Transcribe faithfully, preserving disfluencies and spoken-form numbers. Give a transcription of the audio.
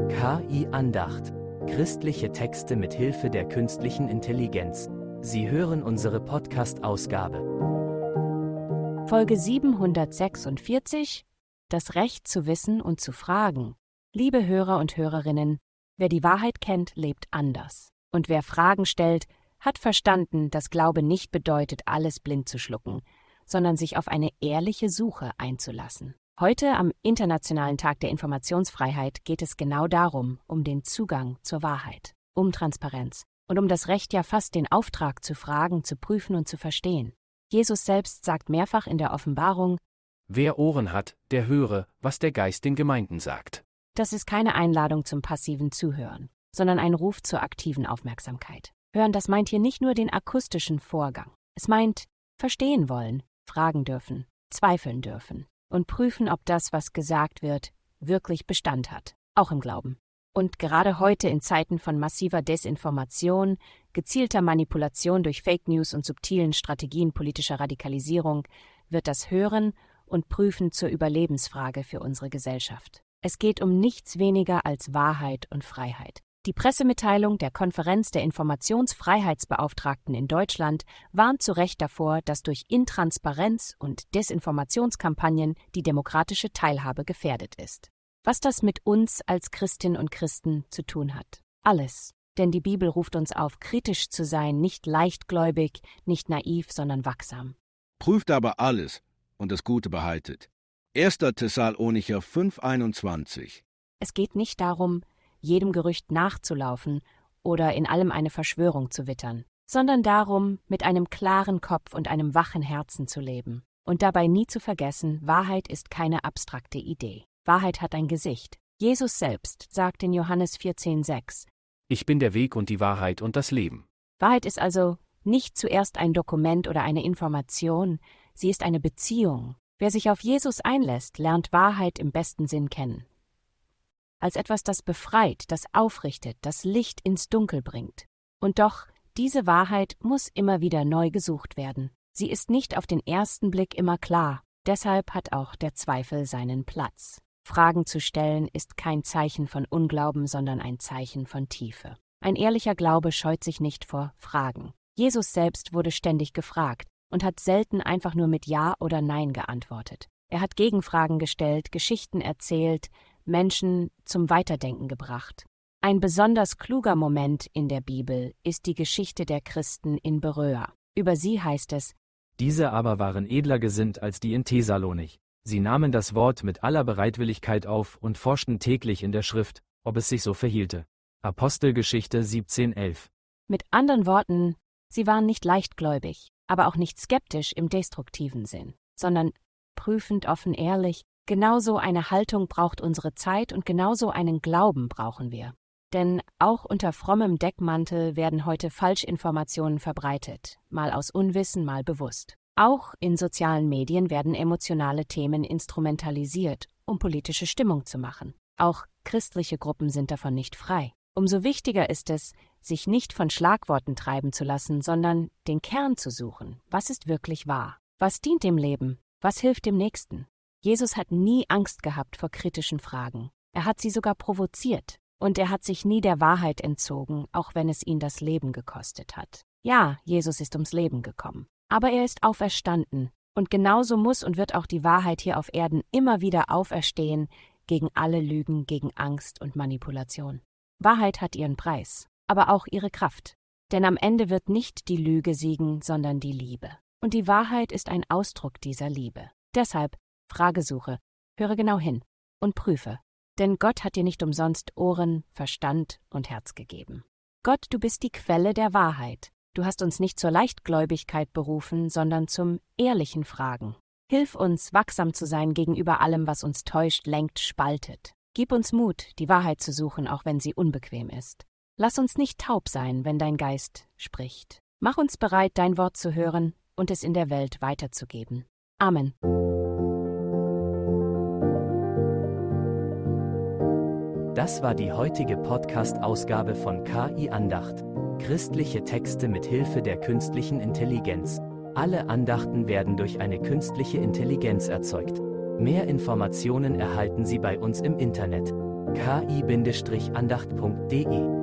K I-Andacht. Christliche Texte mit Hilfe der künstlichen Intelligenz. Sie hören unsere Podcast-Ausgabe. Folge siebenhundertsechsundvierzig. Das Recht zu wissen und zu fragen. Liebe Hörer und Hörerinnen, wer die Wahrheit kennt, lebt anders. Und wer Fragen stellt, hat verstanden, dass Glaube nicht bedeutet, alles blind zu schlucken, sondern sich auf eine ehrliche Suche einzulassen. Heute, am Internationalen Tag der Informationsfreiheit, geht es genau darum, um den Zugang zur Wahrheit, um Transparenz und um das Recht, ja fast den Auftrag zu fragen, zu prüfen und zu verstehen. Jesus selbst sagt mehrfach in der Offenbarung: Wer Ohren hat, der höre, was der Geist den Gemeinden sagt. Das ist keine Einladung zum passiven Zuhören, sondern ein Ruf zur aktiven Aufmerksamkeit. Hören, das meint hier nicht nur den akustischen Vorgang. Es meint verstehen wollen, fragen dürfen, zweifeln dürfen und prüfen, ob das, was gesagt wird, wirklich Bestand hat, auch im Glauben. Und gerade heute in Zeiten von massiver Desinformation, gezielter Manipulation durch Fake News und subtilen Strategien politischer Radikalisierung wird das Hören und Prüfen zur Überlebensfrage für unsere Gesellschaft. Es geht um nichts weniger als Wahrheit und Freiheit. Die Pressemitteilung der Konferenz der Informationsfreiheitsbeauftragten in Deutschland warnt zu Recht davor, dass durch Intransparenz und Desinformationskampagnen die demokratische Teilhabe gefährdet ist. Was das mit uns als Christinnen und Christen zu tun hat? Alles. Denn die Bibel ruft uns auf, kritisch zu sein, nicht leichtgläubig, nicht naiv, sondern wachsam. Prüft aber alles und das Gute behaltet. erster Thessalonicher fünf einundzwanzig. Es geht nicht darum, jedem Gerücht nachzulaufen oder in allem eine Verschwörung zu wittern, sondern darum, mit einem klaren Kopf und einem wachen Herzen zu leben. Und dabei nie zu vergessen, Wahrheit ist keine abstrakte Idee. Wahrheit hat ein Gesicht. Jesus selbst sagt in Johannes vierzehn sechs: Ich bin der Weg und die Wahrheit und das Leben. Wahrheit ist also nicht zuerst ein Dokument oder eine Information, sie ist eine Beziehung. Wer sich auf Jesus einlässt, lernt Wahrheit im besten Sinn kennen. Als etwas, das befreit, das aufrichtet, das Licht ins Dunkel bringt. Und doch, diese Wahrheit muss immer wieder neu gesucht werden. Sie ist nicht auf den ersten Blick immer klar. Deshalb hat auch der Zweifel seinen Platz. Fragen zu stellen ist kein Zeichen von Unglauben, sondern ein Zeichen von Tiefe. Ein ehrlicher Glaube scheut sich nicht vor Fragen. Jesus selbst wurde ständig gefragt und hat selten einfach nur mit Ja oder Nein geantwortet. Er hat Gegenfragen gestellt, Geschichten erzählt, Menschen zum Weiterdenken gebracht. Ein besonders kluger Moment in der Bibel ist die Geschichte der Christen in Beröa. Über sie heißt es: Diese aber waren edler gesinnt als die in Thessalonich. Sie nahmen das Wort mit aller Bereitwilligkeit auf und forschten täglich in der Schrift, ob es sich so verhielte. Apostelgeschichte siebzehn elf. Mit anderen Worten, sie waren nicht leichtgläubig, aber auch nicht skeptisch im destruktiven Sinn, sondern prüfend, offen, ehrlich. Genauso eine Haltung braucht unsere Zeit und genauso einen Glauben brauchen wir. Denn auch unter frommem Deckmantel werden heute Falschinformationen verbreitet, mal aus Unwissen, mal bewusst. Auch in sozialen Medien werden emotionale Themen instrumentalisiert, um politische Stimmung zu machen. Auch christliche Gruppen sind davon nicht frei. Umso wichtiger ist es, sich nicht von Schlagworten treiben zu lassen, sondern den Kern zu suchen. Was ist wirklich wahr? Was dient dem Leben? Was hilft dem Nächsten? Jesus hat nie Angst gehabt vor kritischen Fragen. Er hat sie sogar provoziert. Und er hat sich nie der Wahrheit entzogen, auch wenn es ihn das Leben gekostet hat. Ja, Jesus ist ums Leben gekommen. Aber er ist auferstanden. Und genauso muss und wird auch die Wahrheit hier auf Erden immer wieder auferstehen gegen alle Lügen, gegen Angst und Manipulation. Wahrheit hat ihren Preis, aber auch ihre Kraft. Denn am Ende wird nicht die Lüge siegen, sondern die Liebe. Und die Wahrheit ist ein Ausdruck dieser Liebe. Deshalb Fragesuche, höre genau hin und prüfe. Denn Gott hat dir nicht umsonst Ohren, Verstand und Herz gegeben. Gott, du bist die Quelle der Wahrheit. Du hast uns nicht zur Leichtgläubigkeit berufen, sondern zum ehrlichen Fragen. Hilf uns, wachsam zu sein gegenüber allem, was uns täuscht, lenkt, spaltet. Gib uns Mut, die Wahrheit zu suchen, auch wenn sie unbequem ist. Lass uns nicht taub sein, wenn dein Geist spricht. Mach uns bereit, dein Wort zu hören und es in der Welt weiterzugeben. Amen. Das war die heutige Podcast-Ausgabe von K I-Andacht. Christliche Texte mit Hilfe der künstlichen Intelligenz. Alle Andachten werden durch eine künstliche Intelligenz erzeugt. Mehr Informationen erhalten Sie bei uns im Internet. k i Bindestrich andacht punkt d e.